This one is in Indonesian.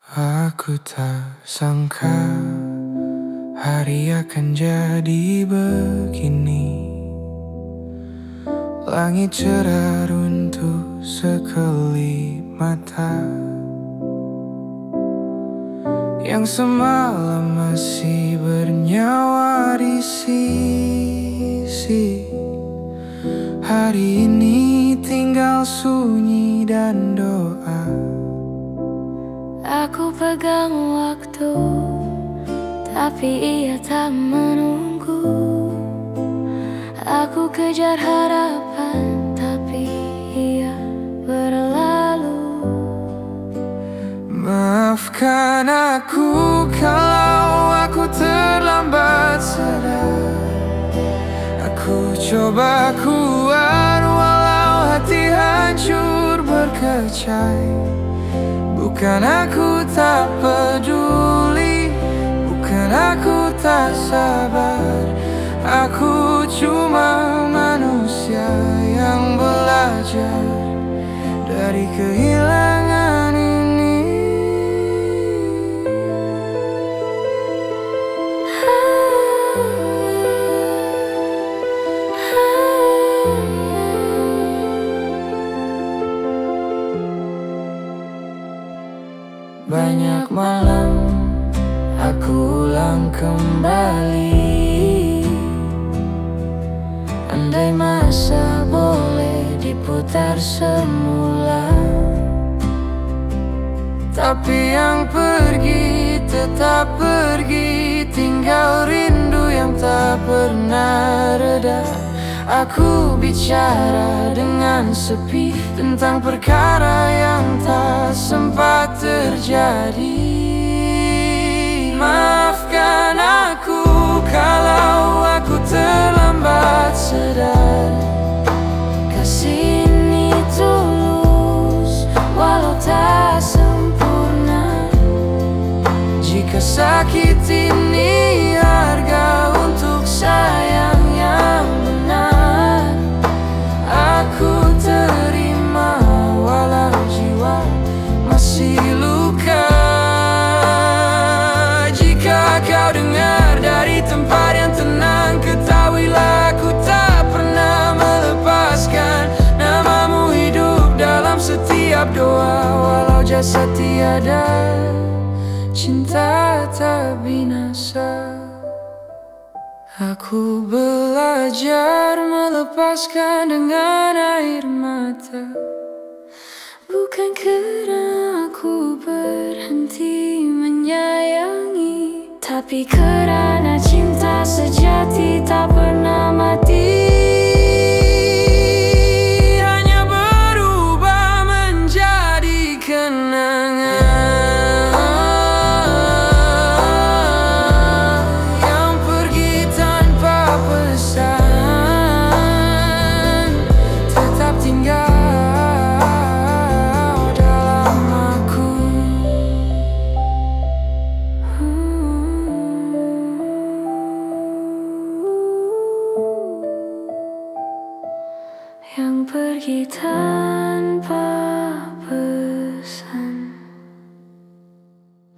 Aku tak sangka hari akan jadi begini. Langit cerah runtuh sekelip mata, yang semalam masih bernyawa di sisi. Hari ini tinggal sunyi dan doa. Aku pegang waktu, tapi ia tak menunggu. Aku kejar harapan, tapi ia berlalu. Maafkan aku kalau aku terlambat sadar. Aku coba kuat walau hati hancur berkecai. Bukan aku tak peduli, bukan aku tak sabar. Aku cuma manusia yang belajar dari kehilangan ini. Banyak malam aku ulang kembali. Andai masa boleh diputar semula, tapi yang pergi tetap pergi, tinggal rindu yang tak pernah reda. Aku bicara dengan sepi tentang perkara yang tak sempat terjadi. Maafkan aku kalau aku terlambat sadar. Kasih ini tulus walau tak sempurna. Jika sakit ini harga untuk sayang yang benar, aku terima walau jiwa masih luka. Jika kau dengar dari tempat yang tenang, ketahuilah aku tak pernah melepaskan namamu hidup dalam setiap doa. Walau jasad tiada, cinta tak binasa. Aku belajar melepaskan dengan air mata. Bukan karena aku berhenti menyayangi, tapi karena cinta sejati tak pernah mati. Hanya berubah menjadi kenangan yang pergi tanpa pesan, tetap tinggal dalam aku. Yang pergi tanpa